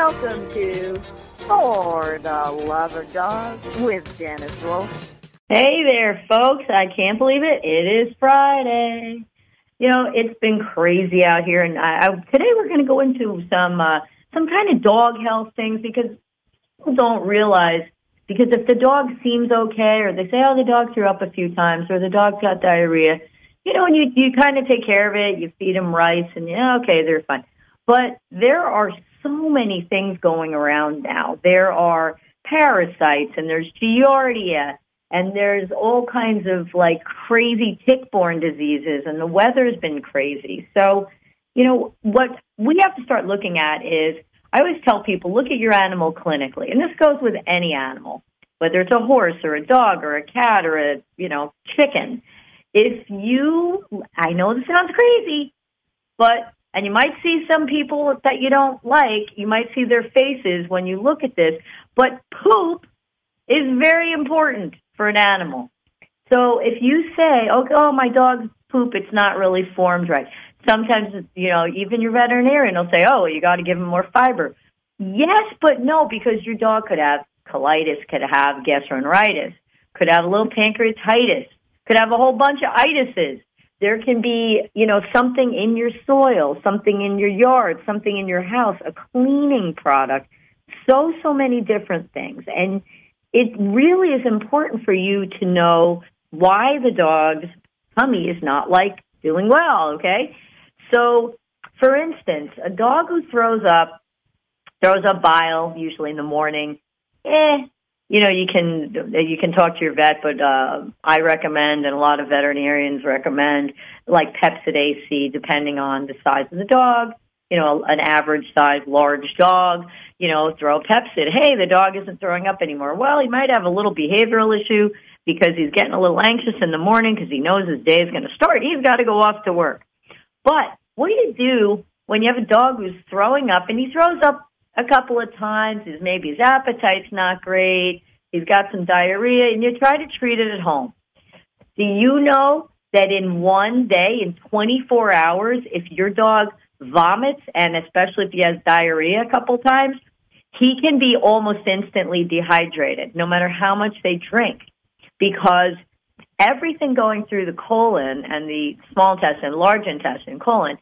Welcome to For the Love of Dogs with Janice Wolf. Hey there, folks. I can't believe it. It is Friday. You know, it's been crazy out here, and today we're going to go into some kind of dog health things because people don't realize, because if the dog seems okay, or they say, oh, the dog threw up a few times, or the dog's got diarrhea, you know, and you kind of take care of it, you feed them rice, and yeah, okay, they're fine. But there are so many things going around now. There are parasites, and there's Giardia, and there's all kinds of like crazy tick-borne diseases, and the weather's been crazy. So, you know, what we have to start looking at is, I always tell people, look at your animal clinically. And this goes with any animal, whether it's a horse or a dog or a cat or a, chicken. I know this sounds crazy, and you might see some people that you don't like, you might see their faces when you look at this, but poop is very important for an animal. So if you say, oh, my dog's poop, it's not really formed right. Sometimes, even your veterinarian will say, oh, you got to give him more fiber. Yes, but no, because your dog could have colitis, could have gastroenteritis, could have a little pancreatitis, could have a whole bunch of itises. There can be, something in your soil, something in your yard, something in your house, a cleaning product, so many different things. And it really is important for you to know why the dog's tummy is not doing well, okay? So, for instance, a dog who throws up bile, usually in the morning, you can talk to your vet, but I recommend, and a lot of veterinarians recommend, like Pepcid AC, depending on the size of the dog. An average size large dog, throw Pepcid. Hey, the dog isn't throwing up anymore. Well, he might have a little behavioral issue because he's getting a little anxious in the morning because he knows his day is going to start. He's got to go off to work. But what do you do when you have a dog who's throwing up, and he throws up a couple of times, maybe his appetite's not great, he's got some diarrhea, and you try to treat it at home? Do you know that in one day, in 24 hours, if your dog vomits, and especially if he has diarrhea a couple times, he can be almost instantly dehydrated, no matter how much they drink, because everything going through the colon and the small intestine, large intestine, colon,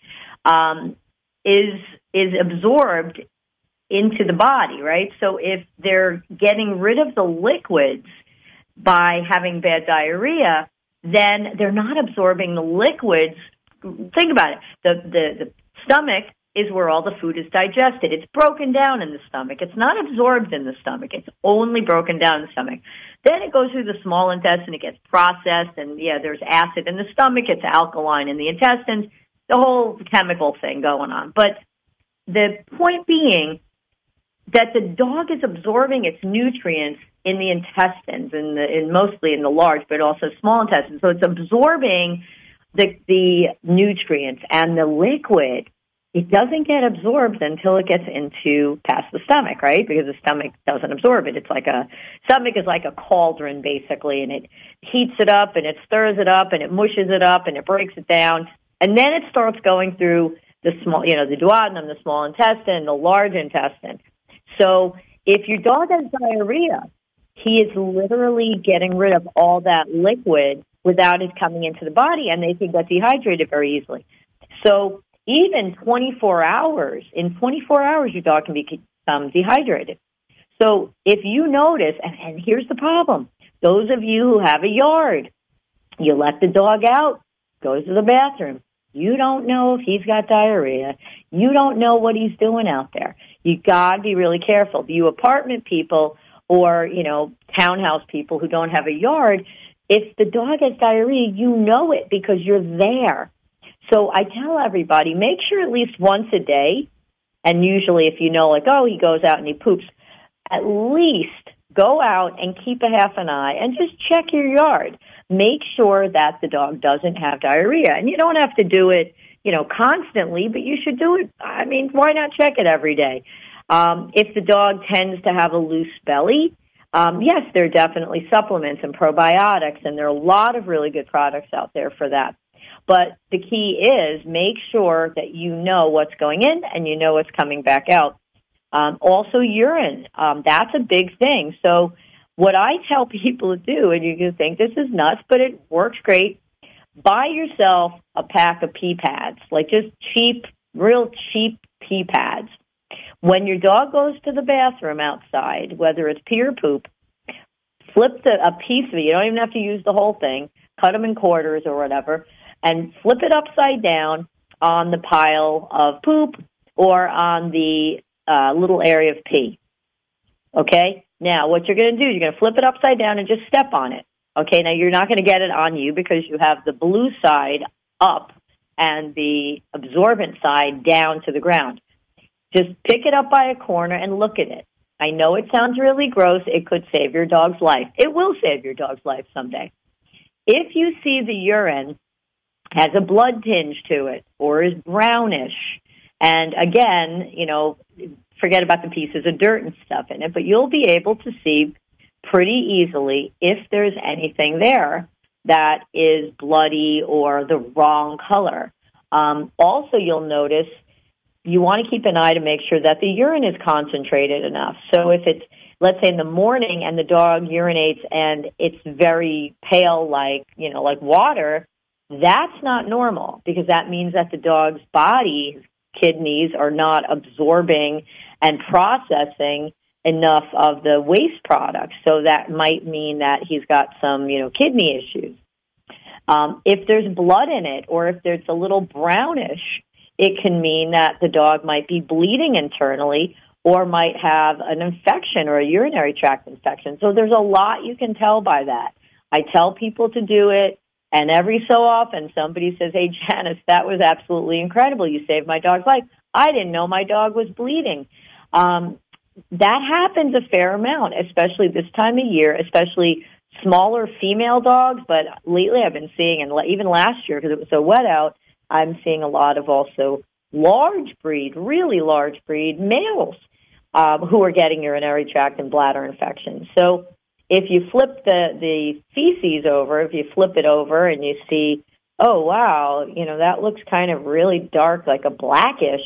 is absorbed into the body, right? So if they're getting rid of the liquids by having bad diarrhea, then they're not absorbing the liquids. Think about it. The stomach is where all the food is digested. It's broken down in the stomach. It's not absorbed in the stomach. It's only broken down in the stomach. Then it goes through the small intestine. It gets processed, and there's acid in the stomach. It's alkaline in the intestines. The whole chemical thing going on. But the point being that the dog is absorbing its nutrients in the intestines, mostly in the large, but also small intestines. So it's absorbing the nutrients, and the liquid, it doesn't get absorbed until it gets past the stomach, right? Because the stomach doesn't absorb it. Stomach is like a cauldron, basically, and it heats it up, and it stirs it up, and it mushes it up, and it breaks it down, and then it starts going through the small, the duodenum, the small intestine, the large intestine. So if your dog has diarrhea, he is literally getting rid of all that liquid without it coming into the body, and they can get dehydrated very easily. So even 24 hours, in 24 hours, your dog can become dehydrated. So if you notice, and here's the problem, those of you who have a yard, you let the dog out, goes to the bathroom. You don't know if he's got diarrhea. You don't know what he's doing out there. You got to be really careful. You apartment people or, townhouse people who don't have a yard, if the dog has diarrhea, you know it because you're there. So I tell everybody, make sure at least once a day, and usually if you know, he goes out and he poops, at least go out and keep a half an eye and just check your yard. Make sure that the dog doesn't have diarrhea. And you don't have to do it, constantly, but you should do it. I mean, why not check it every day? If the dog tends to have a loose belly, yes, there are definitely supplements and probiotics, and there are a lot of really good products out there for that. But the key is make sure that you know what's going in and you know what's coming back out. Also urine. That's a big thing. So what I tell people to do, and you can think this is nuts, but it works great, buy yourself a pack of pee pads, like just cheap, real cheap pee pads. When your dog goes to the bathroom outside, whether it's pee or poop, flip a piece of it. You don't even have to use the whole thing. Cut them in quarters or whatever, and flip it upside down on the pile of poop or on the little area of pee. Okay? Now, what you're going to do, you're going to flip it upside down and just step on it. Okay? Now, you're not going to get it on you because you have the blue side up and the absorbent side down to the ground. Just pick it up by a corner and look at it. I know it sounds really gross. It could save your dog's life. It will save your dog's life someday. If you see the urine has a blood tinge to it or is brownish, and again, forget about the pieces of dirt and stuff in it, but you'll be able to see pretty easily if there's anything there that is bloody or the wrong color. Also, you'll notice you want to keep an eye to make sure that the urine is concentrated enough. So if it's, let's say, in the morning and the dog urinates and it's very pale, like water, that's not normal because that means that the dog's body, kidneys, are not absorbing and processing enough of the waste products. So that might mean that he's got some, kidney issues. If there's blood in it or if there's a little brownish, it can mean that the dog might be bleeding internally or might have an infection or a urinary tract infection. So there's a lot you can tell by that. I tell people to do it, and every so often somebody says, "Hey, Janice, that was absolutely incredible. You saved my dog's life. I didn't know my dog was bleeding." That happens a fair amount, especially this time of year, especially smaller female dogs. But lately I've been seeing, and even last year because it was so wet out, I'm seeing a lot of also large breed, really large breed males who are getting urinary tract and bladder infections. So if you flip the feces over, if you flip it over and you see, oh, wow, that looks kind of really dark, like a blackish.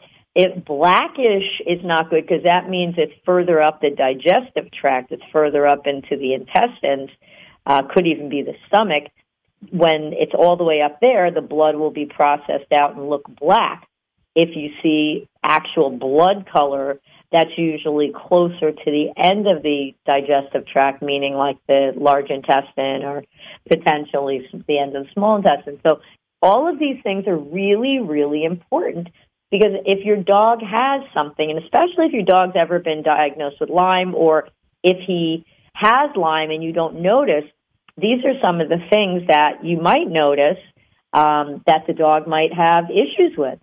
If blackish is not good because that means it's further up the digestive tract, it's further up into the intestines, could even be the stomach. When it's all the way up there, the blood will be processed out and look black. If you see actual blood color, that's usually closer to the end of the digestive tract, meaning like the large intestine or potentially the end of the small intestine. So all of these things are really, really important because if your dog has something, and especially if your dog's ever been diagnosed with Lyme or if he has Lyme and you don't notice, these are some of the things that you might notice that the dog might have issues with.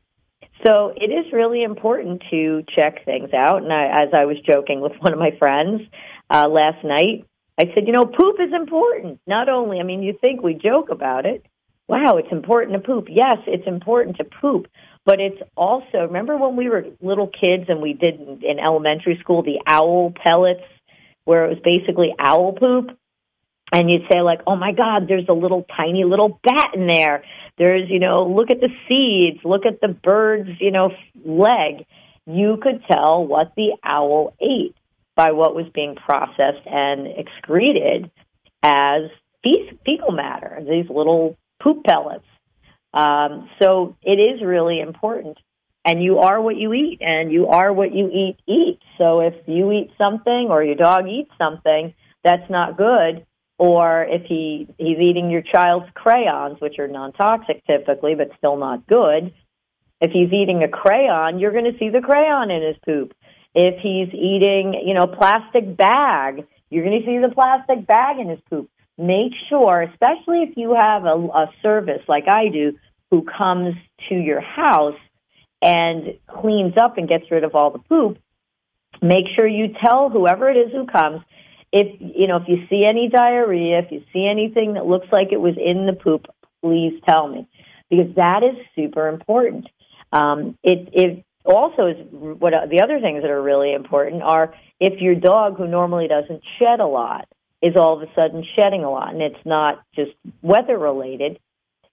So it is really important to check things out. And as I was joking with one of my friends last night, I said, poop is important. Not only, you think we joke about it. Wow, it's important to poop. Yes, it's important to poop. But it's also, remember when we were little kids and we did in elementary school the owl pellets where it was basically owl poop? And you'd say like, oh my God, there's a little tiny little bat in there. There's, look at the seeds, look at the bird's, leg. You could tell what the owl ate by what was being processed and excreted as fecal matter, these little poop pellets. So it is really important. And you are what you eat, and you are what you eat. So if you eat something or your dog eats something that's not good, or if he's eating your child's crayons, which are non-toxic typically, but still not good, if he's eating a crayon, you're going to see the crayon in his poop. If he's eating, plastic bag, you're going to see the plastic bag in his poop. Make sure, especially if you have a service like I do, who comes to your house and cleans up and gets rid of all the poop, make sure you tell whoever it is who comes, if you see any diarrhea, if you see anything that looks like it was in the poop, please tell me, because that is super important. It also is what the other things that are really important are if your dog, who normally doesn't shed a lot, is all of a sudden shedding a lot, and it's not just weather related.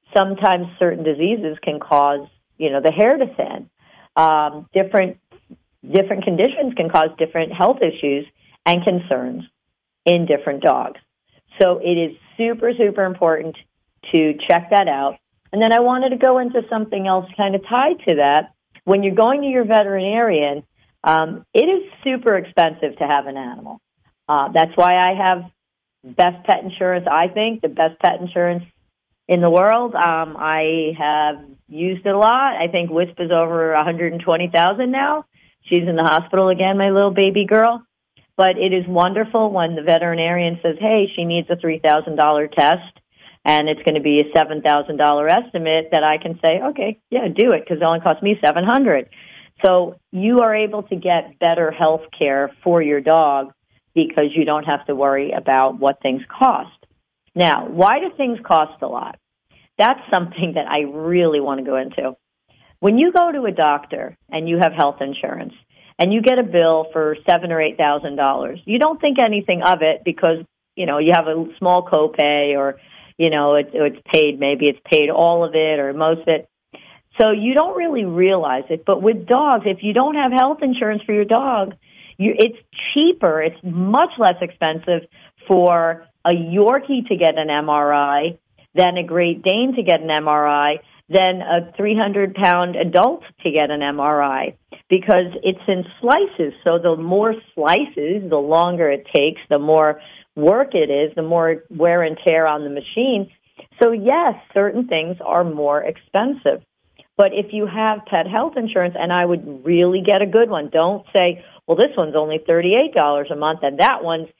Sometimes certain diseases can cause the hair to thin. Different different conditions can cause different health issues and concerns in different dogs. So it is super, super important to check that out. And then I wanted to go into something else kind of tied to that. When you're going to your veterinarian, it is super expensive to have an animal. That's why I have best pet insurance, I think, the best pet insurance in the world. I have used it a lot. I think Wisp is over $120,000 now. She's in the hospital again, my little baby girl. But it is wonderful when the veterinarian says, hey, she needs a $3,000 test, and it's going to be a $7,000 estimate, that I can say, okay, yeah, do it, because it only cost me $700. So you are able to get better health care for your dog because you don't have to worry about what things cost. Now, why do things cost a lot? That's something that I really want to go into. When you go to a doctor and you have health insurance and you get a bill for $7,000 or $8,000, you don't think anything of it because, you have a small copay, or, it's paid, maybe it's paid all of it or most of it. So you don't really realize it. But with dogs, if you don't have health insurance for your dog, it's cheaper. It's much less expensive for a Yorkie to get an MRI than a Great Dane to get an MRI, than a 300-pound adult to get an MRI, because it's in slices. So the more slices, the longer it takes, the more work it is, the more wear and tear on the machine. So yes, certain things are more expensive. But if you have pet health insurance, and I would really get a good one, don't say, well, this one's only $38 a month and that one's,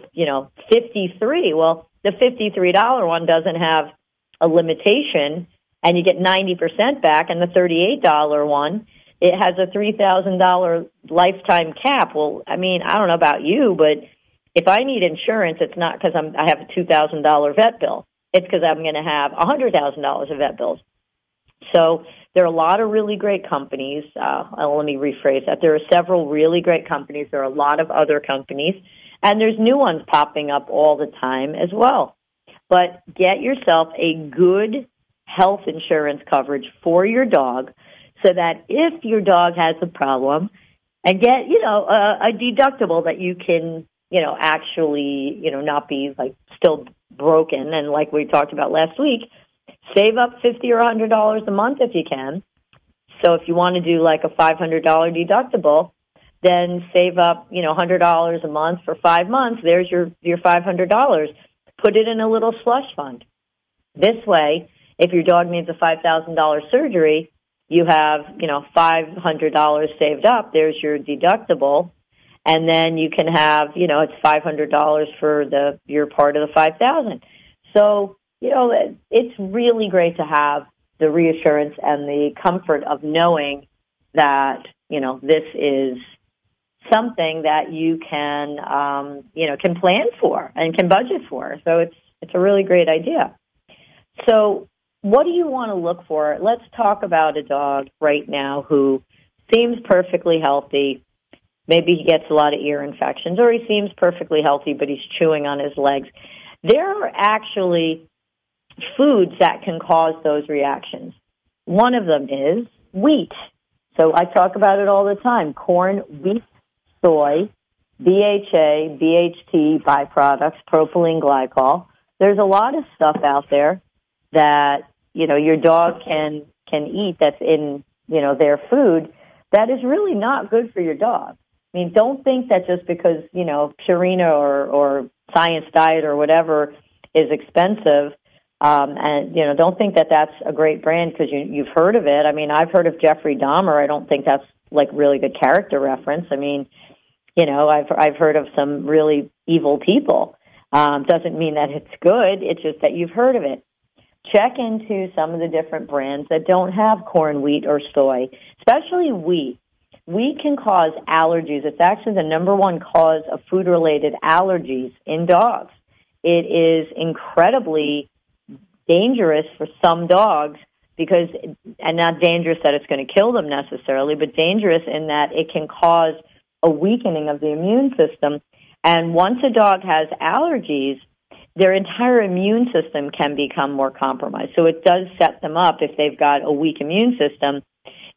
$53. Well, the $53 one doesn't have a limitation, and you get 90% back, and the $38 one, it has a $3,000 lifetime cap. Well, I don't know about you, but if I need insurance, it's not because I have a $2,000 vet bill. It's because I'm going to have $100,000 of vet bills. So there are a lot of really great companies. Let me rephrase that. There are several really great companies. There are a lot of other companies, and there's new ones popping up all the time as well. But get yourself a good health insurance coverage for your dog, so that if your dog has a problem, and get, a deductible that you can, actually, not be like still broken. And like we talked about last week, save up $50 or $100 a month if you can. So if you want to do like a $500 deductible, then save up, $100 a month for 5 months. There's your $500. Put it in a little slush fund. This way, if your dog needs a $5,000 surgery, you have, $500 saved up. There's your deductible. And then you can have, it's $500 for your part of the $5,000. So, it's really great to have the reassurance and the comfort of knowing that, this is something that you can, can plan for and can budget for. So it's a really great idea. So what do you want to look for? Let's talk about a dog right now who seems perfectly healthy. Maybe he gets a lot of ear infections, or he seems perfectly healthy, but he's chewing on his legs. There are actually foods that can cause those reactions. One of them is wheat. So I talk about it all the time. Corn, wheat, soy, BHA, BHT byproducts, propylene glycol. There's a lot of stuff out there that, your dog can eat that's in, their food that is really not good for your dog. Don't think that just because, Purina or Science Diet or whatever is expensive, and, don't think that that's a great brand because you've heard of it. I've heard of Jeffrey Dahmer. I don't think that's like really good character reference. I've heard of some really evil people. Doesn't mean that it's good. It's just that you've heard of it. Check into some of the different brands that don't have corn, wheat, or soy, especially wheat. Wheat can cause allergies. It's actually the number one cause of food-related allergies in dogs. It is incredibly dangerous for some dogs because, and not dangerous that it's going to kill them necessarily, but dangerous in that it can cause a weakening of the immune system. And once a dog has allergies, their entire immune system can become more compromised. So it does set them up, if they've got a weak immune system,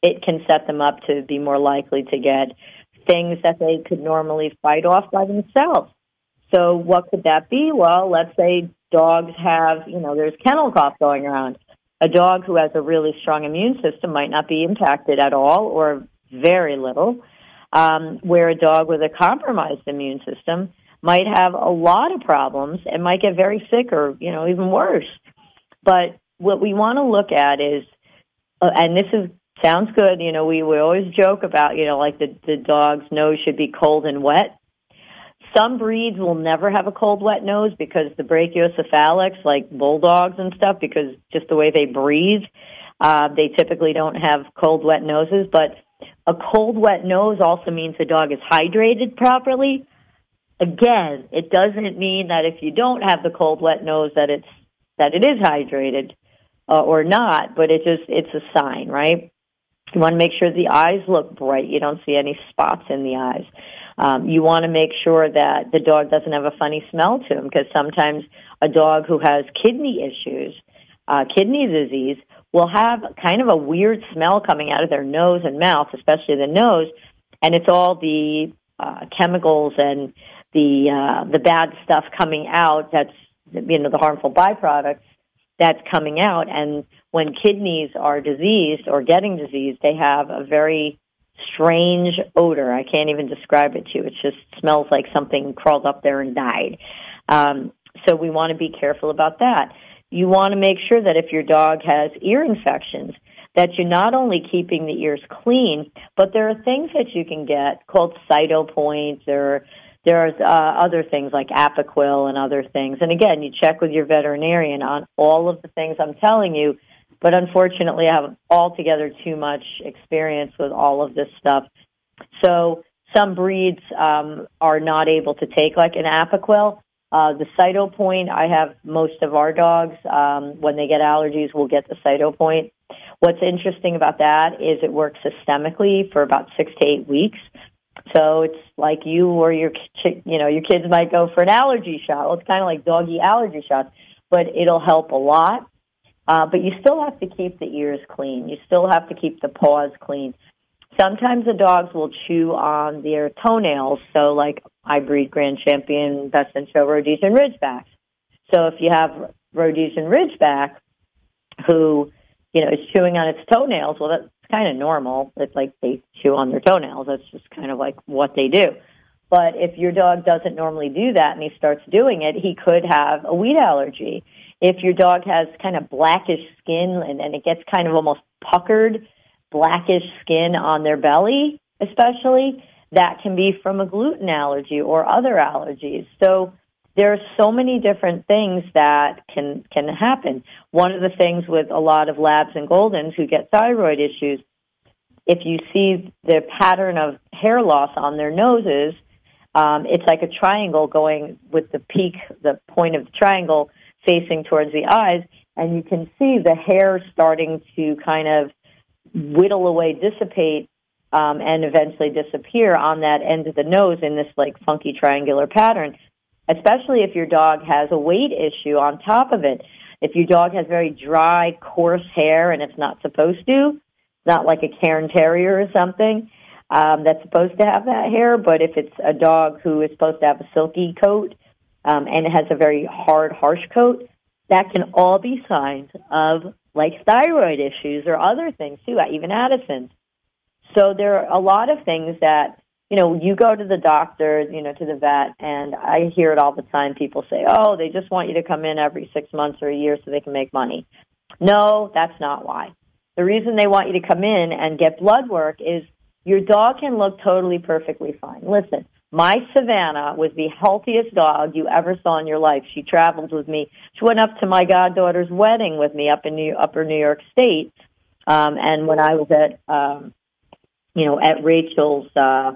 it can set them up to be more likely to get things that they could normally fight off by themselves. So what could that be? Well, let's say dogs have, there's kennel cough going around. A dog who has a really strong immune system might not be impacted at all or very little, where a dog with a compromised immune system might have a lot of problems and might get very sick or, even worse. But what we want to look at is, and this sounds good, we always joke about, like the dog's nose should be cold and wet. Some breeds will never have a cold, wet nose because the brachiocephalics, like bulldogs and stuff, because just the way they breathe, they typically don't have cold, wet noses. But a cold, wet nose also means the dog is hydrated properly. Again, it doesn't mean that if you don't have the cold, wet nose that it is hydrated or not, but it's a sign, right? You want to make sure the eyes look bright. You don't see any spots in the eyes. You want to make sure that the dog doesn't have a funny smell to him, because sometimes a dog who has kidney issues, kidney disease, will have kind of a weird smell coming out of their nose and mouth, especially the nose, and it's all the chemicals and the bad stuff coming out. That's the harmful byproducts that's coming out. And when kidneys are diseased or getting diseased, they have a very strange odor. I can't even describe it to you. It just smells like something crawled up there and died. So we want to be careful about that. You want to make sure that if your dog has ear infections, that you're not only keeping the ears clean, but there are things that you can get called Cytopoint, or there's other things like Apoquil and other things. And again, you check with your veterinarian on all of the things I'm telling you. But unfortunately, I have altogether too much experience with all of this stuff. So some breeds are not able to take like an Apoquil. The Cytopoint, I have most of our dogs, when they get allergies, will get the Cytopoint. What's interesting about that is it works systemically for about 6 to 8 weeks. So it's like you or your kids might go for an allergy shot. Well, it's kind of like doggy allergy shots, but it'll help a lot. But you still have to keep the ears clean. You still have to keep the paws clean. Sometimes the dogs will chew on their toenails. So like I breed Grand Champion, Best in Show, Rhodesian Ridgebacks. So if you have Rhodesian Ridgeback who, is chewing on its toenails, well, that's kind of normal. It's like they chew on their toenails. That's just kind of like what they do. But if your dog doesn't normally do that and he starts doing it, he could have a wheat allergy. If your dog has kind of blackish skin and it gets kind of almost puckered, blackish skin on their belly, especially, that can be from a gluten allergy or other allergies. So there are so many different things that can happen. One of the things with a lot of Labs and Goldens who get thyroid issues, if you see the pattern of hair loss on their noses, it's like a triangle going with the point of the triangle facing towards the eyes, and you can see the hair starting to kind of whittle away, dissipate, and eventually disappear on that end of the nose in this like funky triangular pattern, especially if your dog has a weight issue on top of it. If your dog has very dry, coarse hair and it's not supposed to, not like a Cairn Terrier or something that's supposed to have that hair, but if it's a dog who is supposed to have a silky coat, and it has a very hard, harsh coat, that can all be signs of like thyroid issues or other things too, even Addison's. So there are a lot of things that, you go to the doctor, to the vet, and I hear it all the time. People say, oh, they just want you to come in every 6 months or a year so they can make money. No, that's not why. The reason they want you to come in and get blood work is your dog can look totally perfectly fine. Listen, my Savannah was the healthiest dog you ever saw in your life. She traveled with me. She went up to my goddaughter's wedding with me up in Upper New York State. And when I was at Rachel's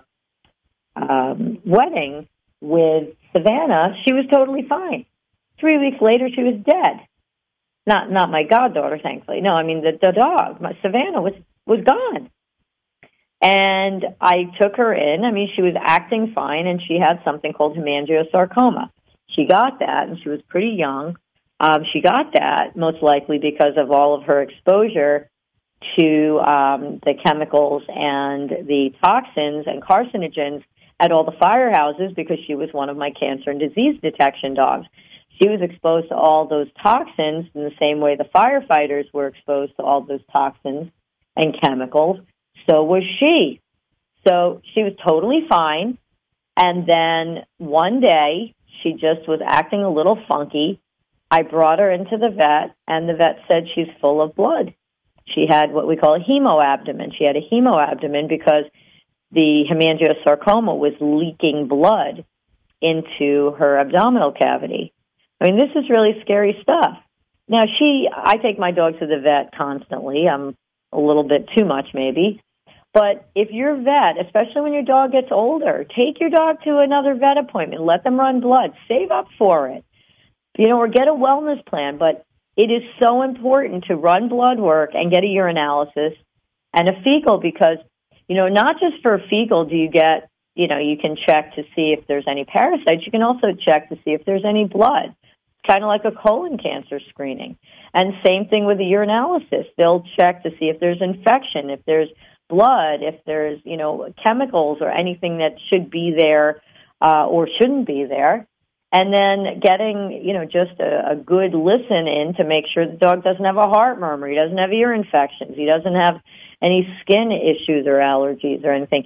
wedding with Savannah, she was totally fine. 3 weeks later, she was dead. Not my goddaughter, thankfully. No, I mean the dog. My Savannah was gone. And I took her in. I mean, she was acting fine, and she had something called hemangiosarcoma. She got that, and she was pretty young. She got that most likely because of all of her exposure to the chemicals and the toxins and carcinogens at all the firehouses because she was one of my cancer and disease detection dogs. She was exposed to all those toxins in the same way the firefighters were exposed to all those toxins and chemicals. So was she. So she was totally fine. And then one day, she just was acting a little funky. I brought her into the vet, and the vet said she's full of blood. She had what we call a hemoabdomen. She had a hemoabdomen because the hemangiosarcoma was leaking blood into her abdominal cavity. I mean, this is really scary stuff. Now, I take my dog to the vet constantly. I'm a little bit too much, maybe. But if your vet, especially when your dog gets older, take your dog to another vet appointment. Let them run blood. Save up for it. Or get a wellness plan. But it is so important to run blood work and get a urinalysis and a fecal because, not just for a fecal do you get, you can check to see if there's any parasites. You can also check to see if there's any blood. It's kind of like a colon cancer screening. And same thing with the urinalysis. They'll check to see if there's infection, if there's blood, if there's, chemicals or anything that should be there or shouldn't be there. And then getting, just a good listen in to make sure the dog doesn't have a heart murmur. He doesn't have ear infections. He doesn't have any skin issues or allergies or anything.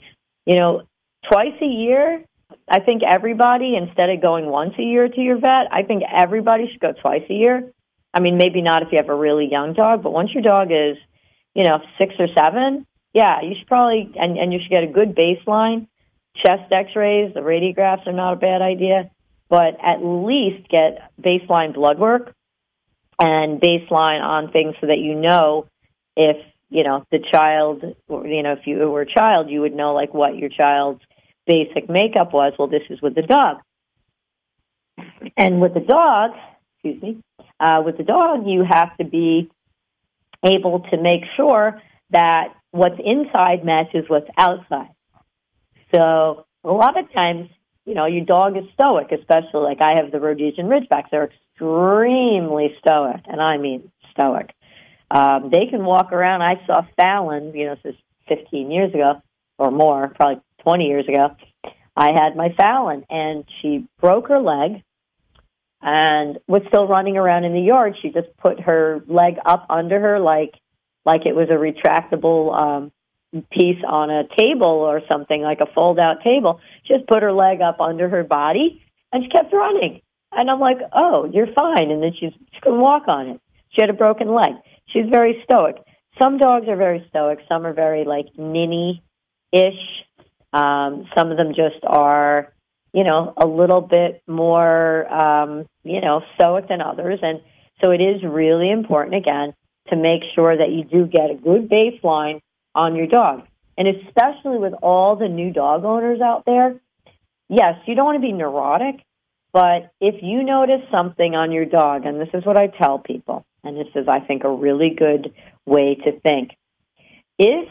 Twice a year, I think everybody, instead of going once a year to your vet, I think everybody should go twice a year. I mean, maybe not if you have a really young dog, but once your dog is, 6 or 7, yeah, you should probably, and you should get a good baseline. Chest x-rays, the radiographs are not a bad idea, but at least get baseline blood work and baseline on things so that if, the child, if you were a child, you would know, like, what your child's basic makeup was. Well, this is with the dog. And with the dog, you have to be able to make sure that what's inside matches what's outside. So a lot of times, your dog is stoic, especially like I have the Rhodesian Ridgebacks. They're extremely stoic, and I mean stoic. They can walk around. I saw Fallon, this is 15 years ago or more, probably 20 years ago. I had my Fallon, and she broke her leg and was still running around in the yard. She just put her leg up under her like it was a retractable piece on a table or something, like a fold-out table. She just put her leg up under her body, and she kept running. And I'm like, oh, you're fine. And then she couldn't walk on it. She had a broken leg. She's very stoic. Some dogs are very stoic. Some are very, ninny-ish. Some of them just are, a little bit more, stoic than others. And so it is really important, again, to make sure that you do get a good baseline on your dog. And especially with all the new dog owners out there, yes, you don't want to be neurotic, but if you notice something on your dog, and this is what I tell people, and this is, I think, a really good way to think. If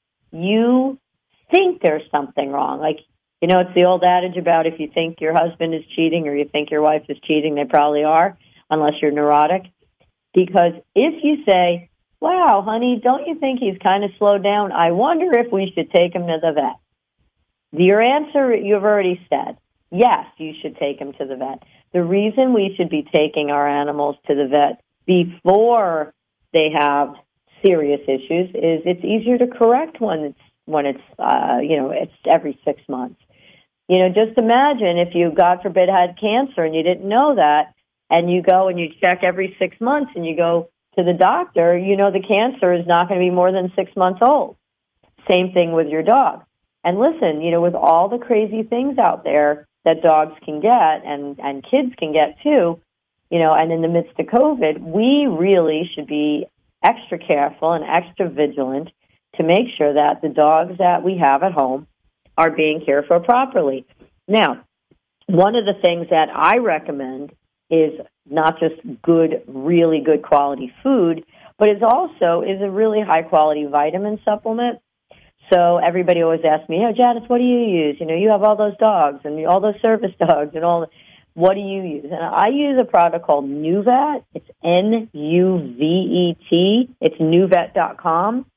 you think there's something wrong, it's the old adage about if you think your husband is cheating or you think your wife is cheating, they probably are, unless you're neurotic. Because if you say, wow, honey, don't you think he's kind of slowed down? I wonder if we should take him to the vet. Your answer, you've already said, yes, you should take him to the vet. The reason we should be taking our animals to the vet before they have serious issues is it's easier to correct when it's it's every 6 months. Just imagine if you, God forbid, had cancer and you didn't know that, and you go and you check every 6 months and you go to the doctor, the cancer is not going to be more than 6 months old. Same thing with your dog. And listen, with all the crazy things out there that dogs can get and kids can get too, and in the midst of COVID, we really should be extra careful and extra vigilant to make sure that the dogs that we have at home are being cared for properly. Now, one of the things that I recommend is not just really good quality food, but is a really high quality vitamin supplement. So everybody always asks me, Janice, what do you use? You have all those dogs and all those service dogs and all. What do you use? And I use a product called Nuvet. It's Nuvet. It's nuvet.com.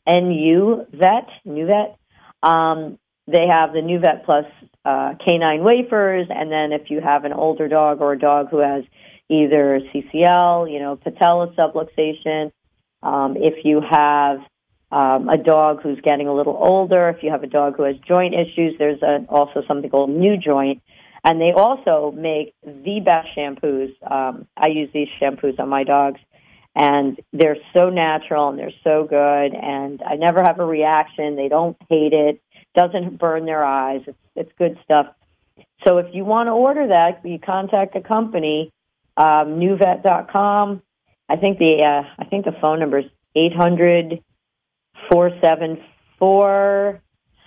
NuVet. They have the NuVet Plus canine wafers, and then if you have an older dog or a dog who has either CCL, patella subluxation, if you have a dog who's getting a little older, if you have a dog who has joint issues, there's also something called NuJoint. And they also make the best shampoos. I use these shampoos on my dogs, and they're so natural and they're so good, and I never have a reaction. They don't hate it. Doesn't burn their eyes. It's good stuff. So if you want to order that, you contact the company, NuVet.com. I think the phone number is 800-474-7044.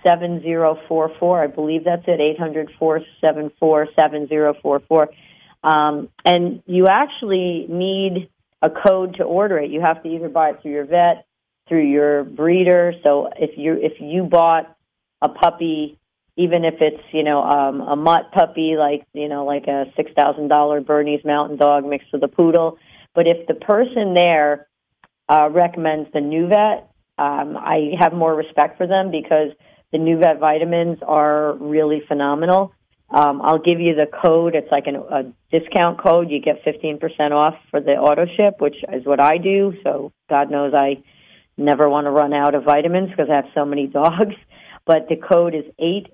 I believe that's it, 800-474-7044. And you actually need a code to order it. You have to either buy it through your vet, through your breeder. So if you bought a puppy, even if it's, a mutt puppy, like a $6,000 Bernese Mountain Dog mixed with a poodle. But if the person there recommends the NuVet, I have more respect for them because the NuVet vitamins are really phenomenal. I'll give you the code. It's like a discount code. You get 15% off for the auto ship, which is what I do. So God knows I never want to run out of vitamins because I have so many dogs. But the code is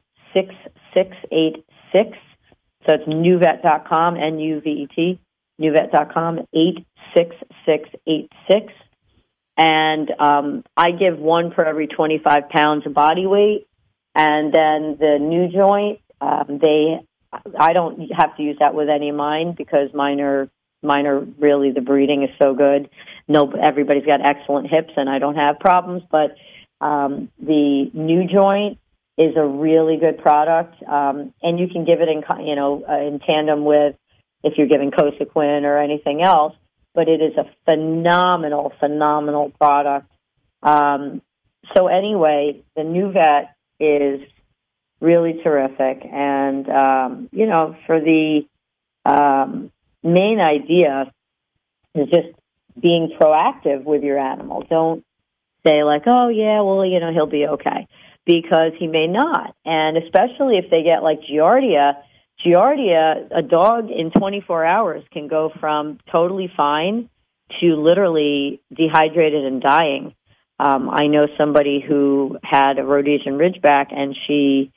86686. So it's NuVet.com, NuVet, NuVet.com, 86686. And I give one per every 25 pounds of body weight. And then the NuJoint, I don't have to use that with any of mine because mine are really, the breeding is so good. No, everybody's got excellent hips and I don't have problems, but the NuJoint is a really good product, and you can give it in tandem with if you're giving Cosequin or anything else. But it is a phenomenal product. So anyway, the NuVet is really terrific, and for the main idea is just being proactive with your animal. Don't say like, oh yeah, well he'll be okay, because he may not, and especially if they get like Giardia, a dog in 24 hours can go from totally fine to literally dehydrated and dying. I know somebody who had a Rhodesian Ridgeback, and she,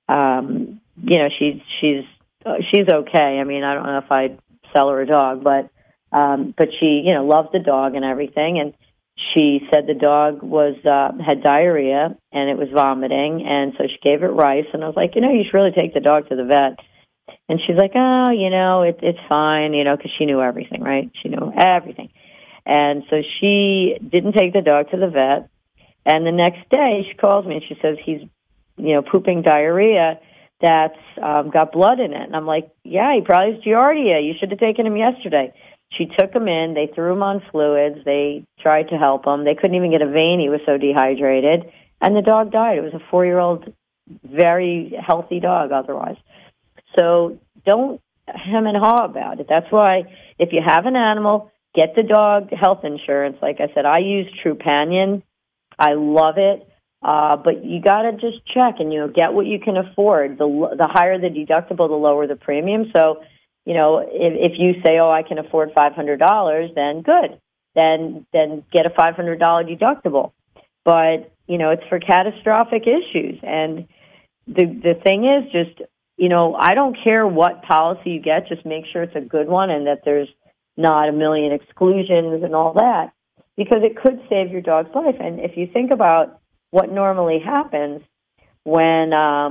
she's okay. I mean, I don't know if I'd sell her a dog, but she, loved the dog and everything, and she said the dog had diarrhea and it was vomiting, and so she gave it rice, and I was like, you should really take the dog to the vet. And she's like, oh, it's fine, because she knew everything, right? She knew everything. And so she didn't take the dog to the vet. And the next day she calls me and she says he's, pooping diarrhea that's got blood in it. And I'm like, yeah, he probably has Giardia. You should have taken him yesterday. She took him in. They threw him on fluids. They tried to help him. They couldn't even get a vein. He was so dehydrated. And the dog died. It was a 4-year-old, very healthy dog otherwise. So don't hem and haw about it. That's why if you have an animal, get the dog health insurance. Like I said, I use Trupanion. I love it. But you got to just check and, get what you can afford. The higher the deductible, the lower the premium. So, if you say, oh, I can afford $500, then good. Then get a $500 deductible. But, it's for catastrophic issues. And the thing is just, I don't care what policy you get, just make sure it's a good one and that there's not a million exclusions and all that, because it could save your dog's life. And if you think about what normally happens when,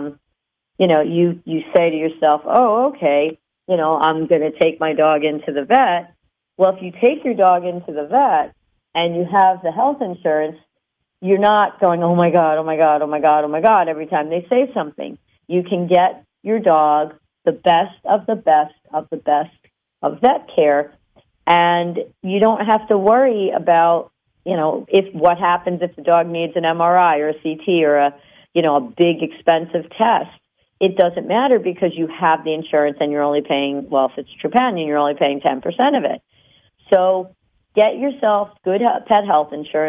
you say to yourself, oh, okay, I'm going to take my dog into the vet. Well, if you take your dog into the vet and you have the health insurance, you're not going, oh my God, oh my God, oh my God, oh my God, every time they say something. You can get your dog the best of the best of the best of vet care, and you don't have to worry about, if what happens if the dog needs an MRI or a CT or a big expensive test. It doesn't matter because you have the insurance and you're only paying, well, if it's Trupanion, you're only paying 10% of it. So get yourself good pet health insurance.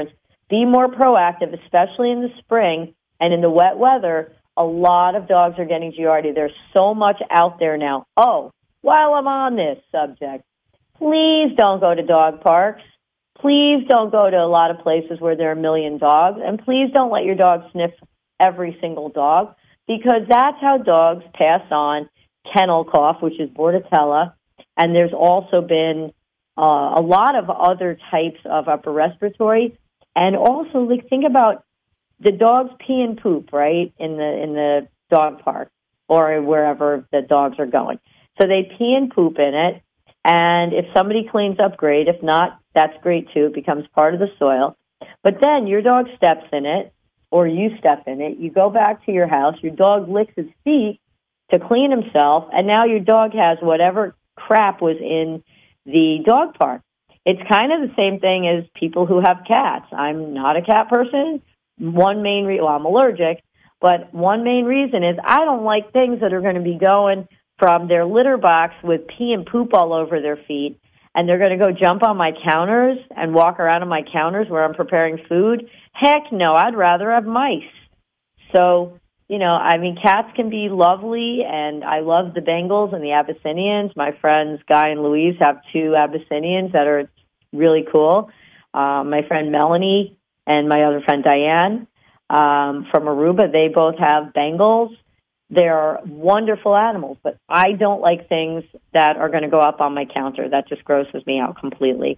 be more proactive, especially in the spring and in the wet weather. A lot of dogs are getting Giardia. There's so much out there now. Oh, while I'm on this subject, please don't go to dog parks. Please don't go to a lot of places where there are a million dogs. And please don't let your dog sniff every single dog, because that's how dogs pass on kennel cough, which is Bordetella. And there's also been a lot of other types of upper respiratory. And also, like, think about the dogs pee and poop, right, in the dog park or wherever the dogs are going. So they pee and poop in it. And if somebody cleans up, great. If not, that's great too. It becomes part of the soil. But then your dog steps in it, or you step in it. You go back to your house. Your dog licks his feet to clean himself, and now your dog has whatever crap was in the dog park. It's kind of the same thing as people who have cats. I'm not a cat person. I'm allergic, but one main reason is I don't like things that are going to be going from their litter box with pee and poop all over their feet, and they're going to go jump on my counters and walk around on my counters where I'm preparing food. Heck no, I'd rather have mice. So, cats can be lovely, and I love the Bengals and the Abyssinians. My friends Guy and Louise have 2 Abyssinians that are really cool. My friend Melanie and my other friend Diane from Aruba, they both have Bengals. They're wonderful animals, but I don't like things that are going to go up on my counter. That just grosses me out completely.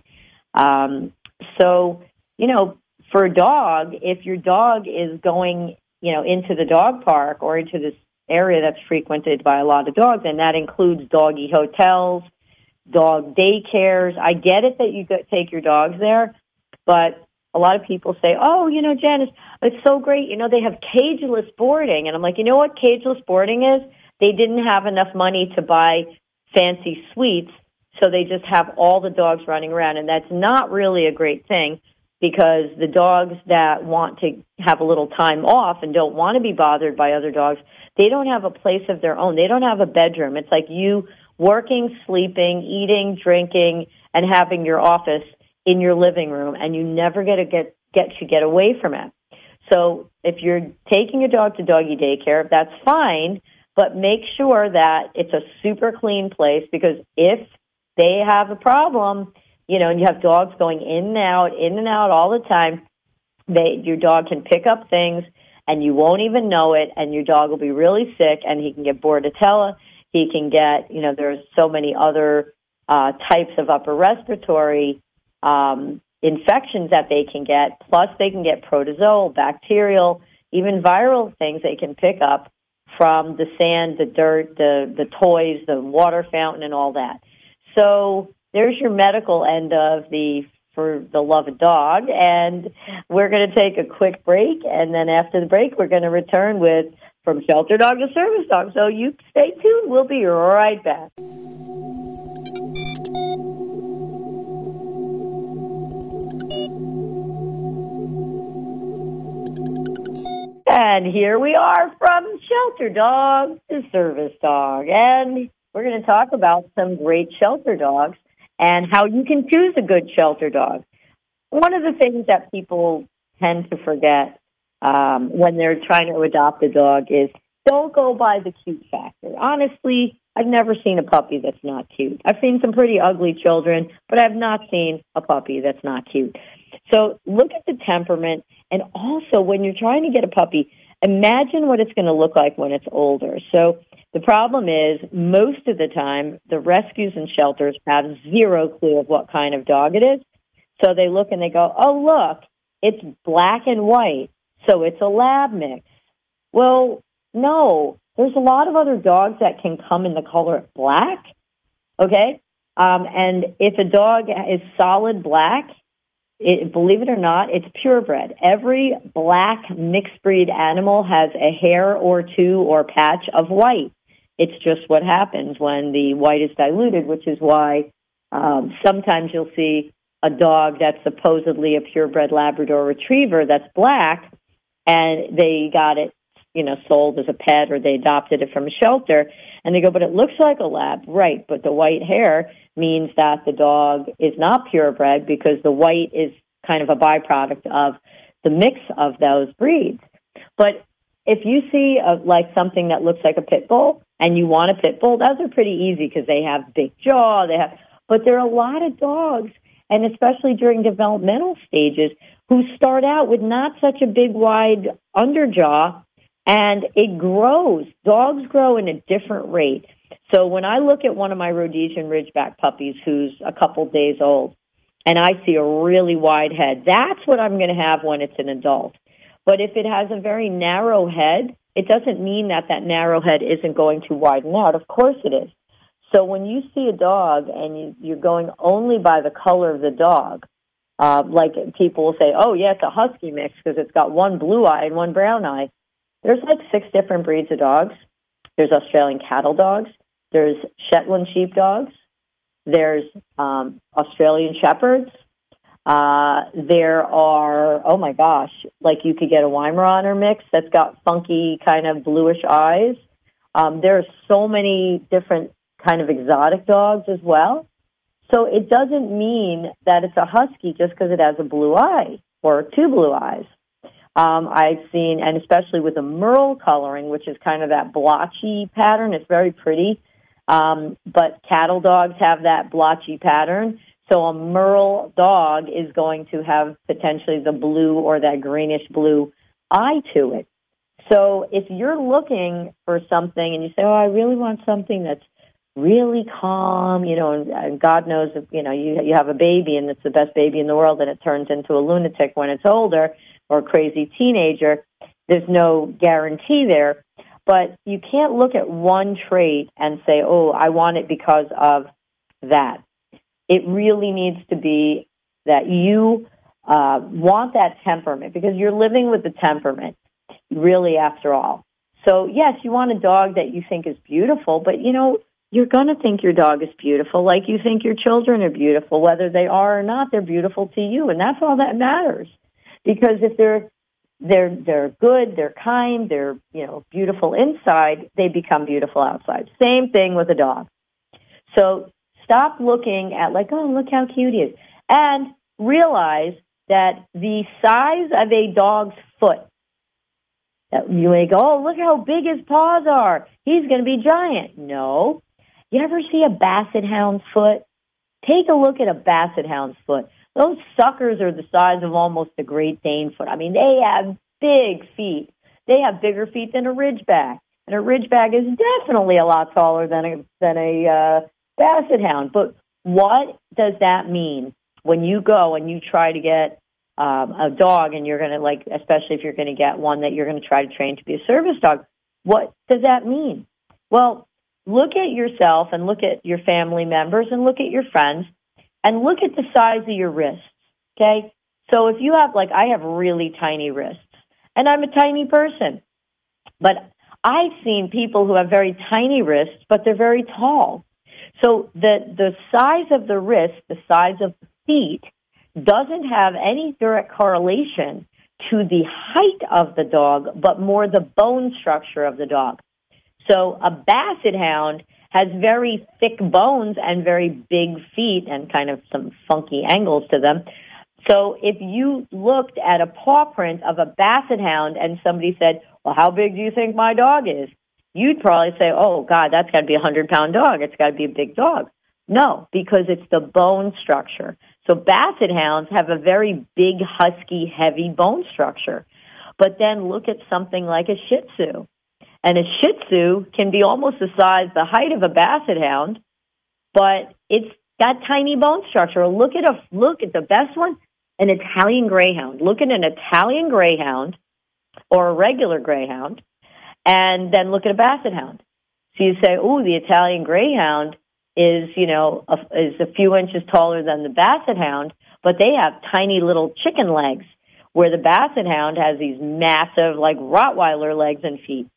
For a dog, if your dog is going, into the dog park or into this area that's frequented by a lot of dogs, and that includes doggy hotels, dog daycares. I get it that you take your dogs there, but a lot of people say, oh, Janice, it's so great. They have cageless boarding. And I'm like, you know what cageless boarding is? They didn't have enough money to buy fancy suites, so they just have all the dogs running around. And that's not really a great thing, because the dogs that want to have a little time off and don't want to be bothered by other dogs, they don't have a place of their own. They don't have a bedroom. It's like you working, sleeping, eating, drinking, and having your office in your living room, and you never get away from it. So if you're taking a dog to doggy daycare, that's fine, but make sure that it's a super clean place, because if they have a problem, and you have dogs going in and out all the time, your dog can pick up things and you won't even know it, and your dog will be really sick, and he can get Bordetella. He can get, there's so many other types of upper respiratory infections that they can get. Plus, they can get protozoal, bacterial, even viral things they can pick up from the sand, the dirt, the toys, the water fountain, and all that. So there's your medical end of For the Love of Dog, and we're going to take a quick break, and then after the break, we're going to return with From Shelter Dog to Service Dog. So you stay tuned. We'll be right back. And here we are, From Shelter Dog to Service Dog. And we're going to talk about some great shelter dogs and how you can choose a good shelter dog. One of the things that people tend to forget when they're trying to adopt a dog is don't go by the cute factor. Honestly, I've never seen a puppy that's not cute. I've seen some pretty ugly children, but I've not seen a puppy that's not cute. So look at the temperament, and also when you're trying to get a puppy, imagine what it's going to look like when it's older. So the problem is, most of the time, the rescues and shelters have zero clue of what kind of dog it is. So they look and they go, oh, look, it's black and white, so it's a lab mix. Well, no, there's a lot of other dogs that can come in the color black, okay? And if a dog is solid black, believe it or not, it's purebred. Every black mixed breed animal has a hair or two or patch of white. It's just what happens when the white is diluted, which is why sometimes you'll see a dog that's supposedly a purebred Labrador Retriever that's black, and they got it, sold as a pet, or they adopted it from a shelter, and they go, but it looks like a lab. Right, but the white hair means that the dog is not purebred, because the white is kind of a byproduct of the mix of those breeds. But if you see like something that looks like a pit bull and you want a pit bull, those are pretty easy because they have big jaw. But there are a lot of dogs, and especially during developmental stages, who start out with not such a big, wide underjaw, and it grows. Dogs grow in a different rate. So when I look at one of my Rhodesian Ridgeback puppies who's a couple days old, and I see a really wide head, that's what I'm going to have when it's an adult. But if it has a very narrow head, it doesn't mean that that narrow head isn't going to widen out. Of course it is. So when you see a dog and you're going only by the color of the dog, like people will say, oh, yeah, it's a husky mix because it's got one blue eye and one brown eye. There's like 6 different breeds of dogs. There's Australian cattle dogs. There's Shetland sheepdogs. There's Australian shepherds. There are, oh my gosh, like you could get a Weimaraner mix that's got funky kind of bluish eyes. There are so many different kind of exotic dogs as well. So it doesn't mean that it's a husky just because it has a blue eye or 2 blue eyes. I've seen, and especially with the merle coloring, which is kind of that blotchy pattern, it's very pretty. But cattle dogs have that blotchy pattern. So a merle dog is going to have potentially the blue or that greenish blue eye to it. So if you're looking for something and you say, oh, I really want something that's really calm, and God knows if, you have a baby and it's the best baby in the world and it turns into a lunatic when it's older or a crazy teenager, there's no guarantee there. But you can't look at one trait and say, oh, I want it because of that. It really needs to be that you want that temperament because you're living with the temperament, really, after all. So, yes, you want a dog that you think is beautiful, but, you're going to think your dog is beautiful like you think your children are beautiful. Whether they are or not, they're beautiful to you, and that's all that matters. Because if they're good, they're kind, they're, beautiful inside, they become beautiful outside. Same thing with a dog. So stop looking at like, oh, look how cute he is. And realize that the size of a dog's foot, you may go, oh, look how big his paws are. He's going to be giant. No. You ever see a basset hound's foot? Take a look at a basset hound's foot. Those suckers are the size of almost a Great Dane foot. I mean, they have big feet. They have bigger feet than a Ridgeback. And a Ridgeback is definitely a lot taller than a basset hound. But what does that mean when you go and you try to get a dog and you're going to, especially if you're going to get one that you're going to try to train to be a service dog, what does that mean? Well, look at yourself and look at your family members and look at your friends and look at the size of your wrists, okay? So if you have, I have really tiny wrists, and I'm a tiny person, but I've seen people who have very tiny wrists, but they're very tall. So the size of the wrist, the size of the feet, doesn't have any direct correlation to the height of the dog, but more the bone structure of the dog. So a basset hound has very thick bones and very big feet and kind of some funky angles to them. So if you looked at a paw print of a basset hound and somebody said, well, how big do you think my dog is? You'd probably say, oh, God, that's got to be a 100-pound dog. It's got to be a big dog. No, because it's the bone structure. So basset hounds have a very big, husky, heavy bone structure. But then look at something like a Shih Tzu. And a Shih Tzu can be almost the size, the height of a basset hound, but it's got tiny bone structure. Look at the best one, an Italian Greyhound. Look at an Italian Greyhound or a regular Greyhound, and then look at a basset hound. So you say, oh, the Italian Greyhound is a few inches taller than the basset hound, but they have tiny little chicken legs, where the basset hound has these massive, like Rottweiler legs and feet.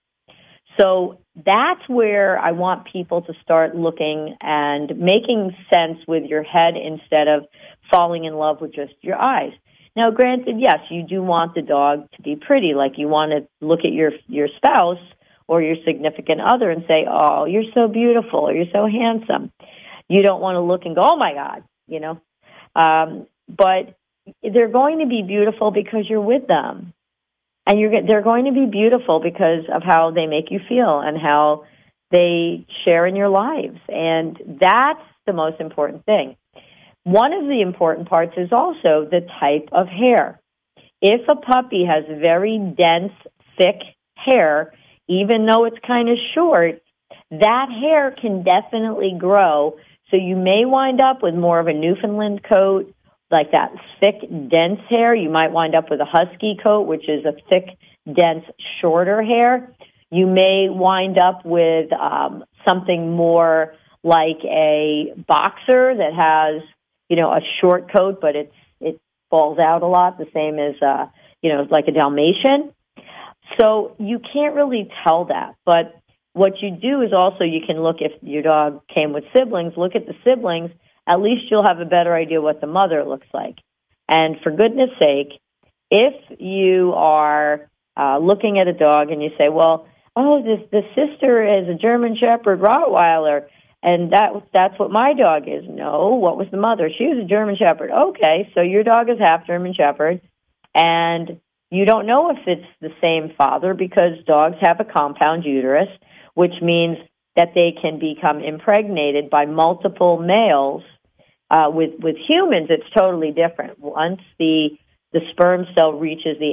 So that's where I want people to start looking and making sense with your head instead of falling in love with just your eyes. Now, granted, yes, you do want the dog to be pretty. Like you want to look at your spouse or your significant other and say, oh, you're so beautiful or you're so handsome. You don't want to look and go, oh, my God, But they're going to be beautiful because you're with them. And they're going to be beautiful because of how they make you feel and how they share in your lives. And that's the most important thing. One of the important parts is also the type of hair. If a puppy has very dense, thick hair, even though it's kind of short, that hair can definitely grow. So you may wind up with more of a Newfoundland coat, like that thick, dense hair. You might wind up with a husky coat, which is a thick, dense, shorter hair. You may wind up with something more like a boxer that has, a short coat, but it falls out a lot, the same as, like a Dalmatian. So you can't really tell that. But what you do is also you can look, if your dog came with siblings, look at the siblings. At least you'll have a better idea what the mother looks like. And for goodness sake, if you are looking at a dog and you say, well, the sister is a German Shepherd Rottweiler, and that's what my dog is. No, what was the mother? She was a German Shepherd. Okay, so your dog is half German Shepherd, and you don't know if it's the same father because dogs have a compound uterus, which means that they can become impregnated by multiple males. With humans, it's totally different. Once the sperm cell reaches the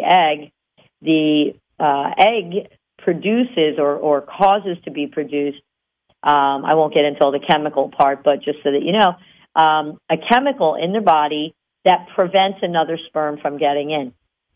egg produces or causes to be produced, I won't get into all the chemical part, but just so that you know, a chemical in their body that prevents another sperm from getting in.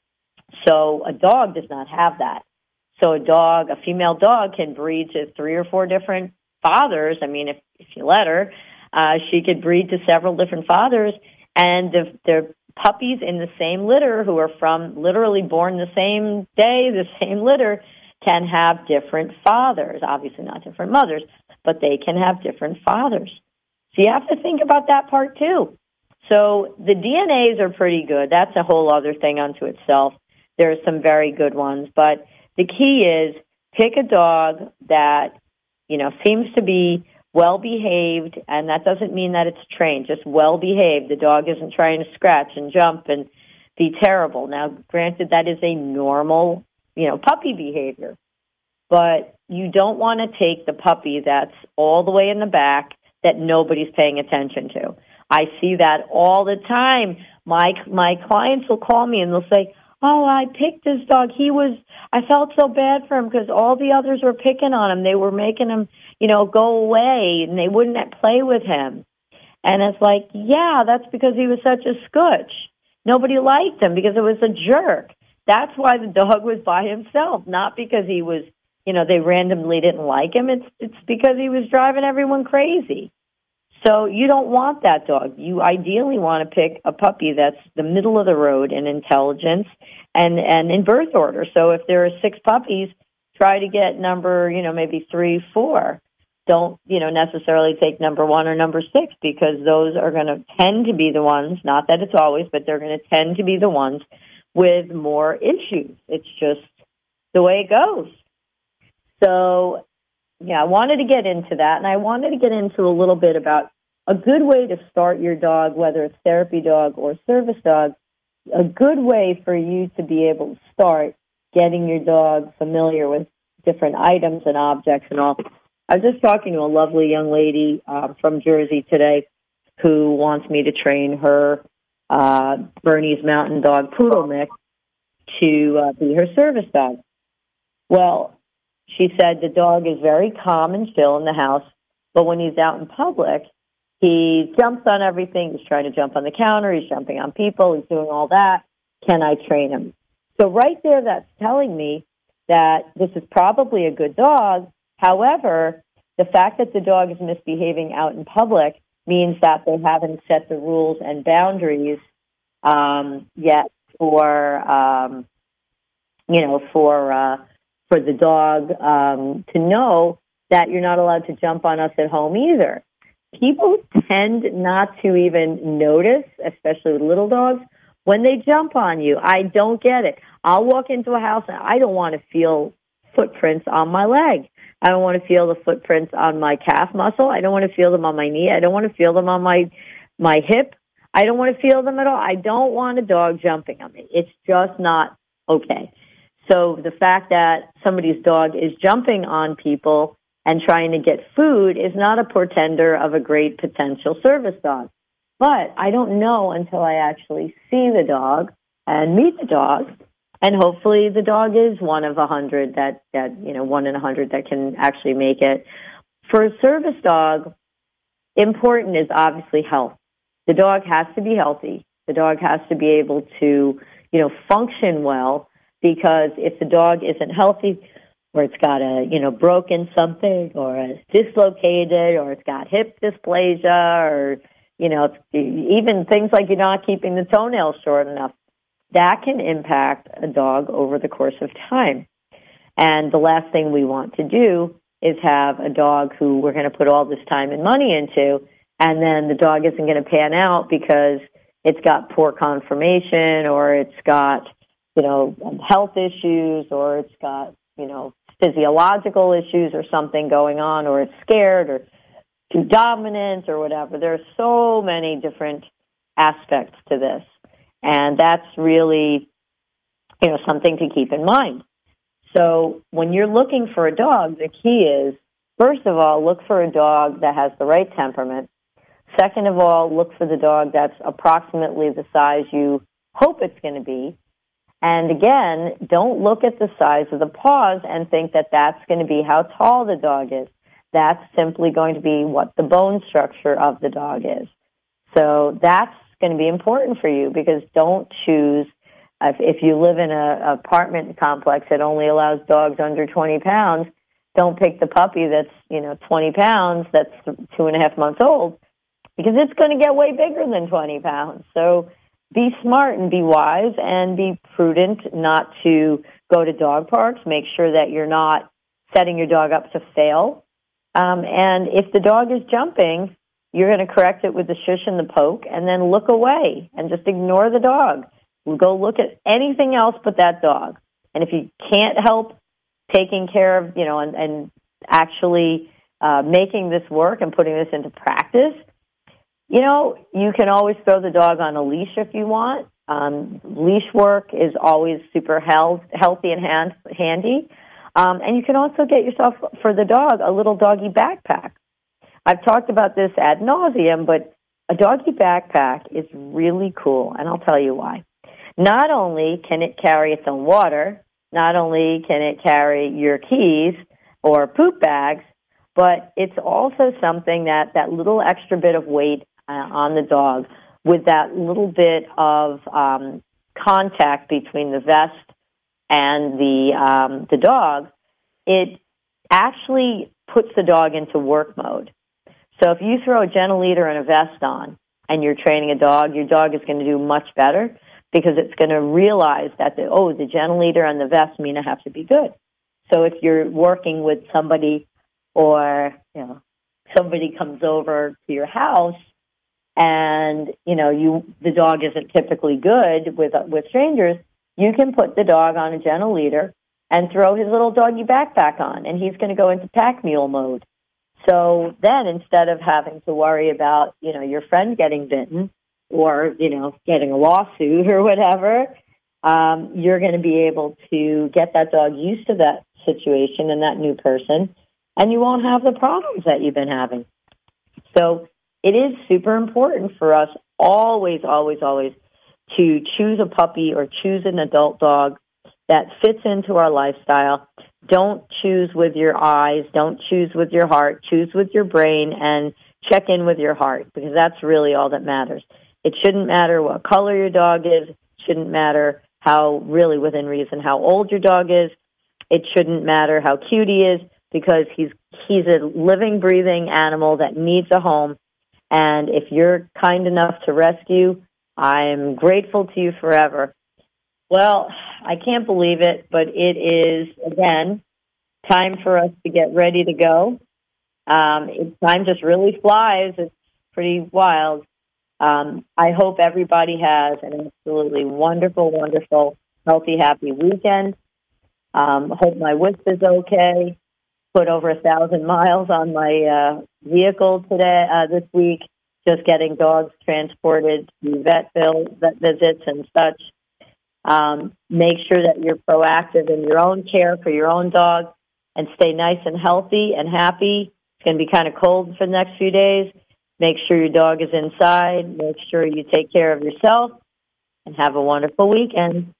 So a dog does not have that. So a female dog can breed to 3 or 4 different fathers. I mean, if you let her, she could breed to several different fathers, and the puppies in the same litter who are literally born the same day, the same litter, can have different fathers. Obviously not different mothers, but they can have different fathers. So you have to think about that part too. So the DNAs are pretty good. That's a whole other thing unto itself. There are some very good ones, but the key is pick a dog that, seems to be well-behaved, and that doesn't mean that it's trained, just well-behaved. The dog isn't trying to scratch and jump and be terrible. Now, granted, that is a normal, puppy behavior, but you don't want to take the puppy that's all the way in the back that nobody's paying attention to. I see that all the time. My clients will call me and they'll say, oh, I picked this dog. I felt so bad for him because all the others were picking on him. They were making him, go away, and they wouldn't play with him. And it's like, yeah, that's because he was such a scooch. Nobody liked him because it was a jerk. That's why the dog was by himself, not because he was, they randomly didn't like him. It's because he was driving everyone crazy. So you don't want that dog. You ideally want to pick a puppy that's the middle of the road in intelligence and in birth order. So if there are 6 puppies, try to get number, maybe 3, 4. Don't, necessarily take number 1 or number 6 because those are going to tend to be the ones, not that it's always, but they're going to tend to be the ones with more issues. It's just the way it goes. So I wanted to get into that, and I wanted to get into a little bit about a good way to start your dog, whether it's therapy dog or service dog, a good way for you to be able to start getting your dog familiar with different items and objects and all. I was just talking to a lovely young lady from Jersey today who wants me to train her Bernese Mountain Dog Poodle Mix to be her service dog. Well, she said the dog is very calm and chill in the house, but when he's out in public, he jumps on everything. He's trying to jump on the counter. He's jumping on people. He's doing all that. Can I train him? So right there, that's telling me that this is probably a good dog. However, the fact that the dog is misbehaving out in public means that they haven't set the rules and boundaries yet for the dog to know that you're not allowed to jump on us at home either. People tend not to even notice, especially with little dogs, when they jump on you. I don't get it. I'll walk into a house and I don't want to feel footprints on my leg. I don't want to feel the footprints on my calf muscle. I don't want to feel them on my knee. I don't want to feel them on my hip. I don't want to feel them at all. I don't want a dog jumping on me. It's just not okay. So the fact that somebody's dog is jumping on people and trying to get food is not a portender of a great potential service dog. But I don't know until I actually see the dog and meet the dog. And hopefully the dog is one of 100 that 1 in 100 that can actually make it. For a service dog, important is obviously health. The dog has to be healthy. The dog has to be able to, function well, because if the dog isn't healthy, or it's got a, broken something, or it's dislocated, or it's got hip dysplasia, or, even things like you're not keeping the toenails short enough, that can impact a dog over the course of time. And the last thing we want to do is have a dog who we're going to put all this time and money into, and then the dog isn't going to pan out because it's got poor conformation, or it's got, health issues, or it's got, physiological issues or something going on, or it's scared or too dominant or whatever. There are so many different aspects to this. And that's really, something to keep in mind. So when you're looking for a dog, the key is, first of all, look for a dog that has the right temperament. Second of all, look for the dog that's approximately the size you hope it's going to be. And again, don't look at the size of the paws and think that that's going to be how tall the dog is. That's simply going to be what the bone structure of the dog is. So that's going to be important for you, because don't choose, if you live in an apartment complex that only allows dogs under 20 pounds, don't pick the puppy that's, 20 pounds, that's 2.5 months old, because it's going to get way bigger than 20 pounds. So be smart and be wise and be prudent not to go to dog parks. Make sure that you're not setting your dog up to fail. And if the dog is jumping, you're going to correct it with the shush and the poke, and then look away and just ignore the dog. Go look at anything else but that dog. And if you can't help taking care of, and actually making this work and putting this into practice, you can always throw the dog on a leash if you want. Leash work is always super healthy and handy. And you can also get yourself, for the dog, a little doggy backpack. I've talked about this ad nauseum, but a doggy backpack is really cool, and I'll tell you why. Not only can it carry its own water, not only can it carry your keys or poop bags, but it's also something that little extra bit of weight on the dog, with that little bit of contact between the vest and the dog, it actually puts the dog into work mode. So if you throw a gentle leader and a vest on and you're training a dog, your dog is going to do much better, because it's going to realize that the gentle leader and the vest mean I have to be good. So if you're working with somebody, or somebody comes over to your house and the dog isn't typically good with strangers, you can put the dog on a gentle leader and throw his little doggy backpack on, and he's going to go into pack mule mode. So then, instead of having to worry about, your friend getting bitten or, getting a lawsuit or whatever, you're going to be able to get that dog used to that situation and that new person, and you won't have the problems that you've been having. So it is super important for us always, always, always to choose a puppy or choose an adult dog that fits into our lifestyle. Don't choose with your eyes. Don't choose with your heart. Choose with your brain and check in with your heart, because that's really all that matters. It shouldn't matter what color your dog is. It shouldn't matter really within reason, how old your dog is. It shouldn't matter how cute he is, because he's a living, breathing animal that needs a home. And if you're kind enough to rescue, I'm grateful to you forever. Well, I can't believe it, but it is, again, time for us to get ready to go. Time just really flies. It's pretty wild. I hope everybody has an absolutely wonderful, wonderful, healthy, happy weekend. Hope my Wisp is okay. Put over 1,000 miles on my vehicle this week. just getting dogs transported to vet visits and such. Make sure that you're proactive in your own care for your own dog and stay nice and healthy and happy. It's going to be kind of cold for the next few days. Make sure your dog is inside. Make sure you take care of yourself and have a wonderful weekend.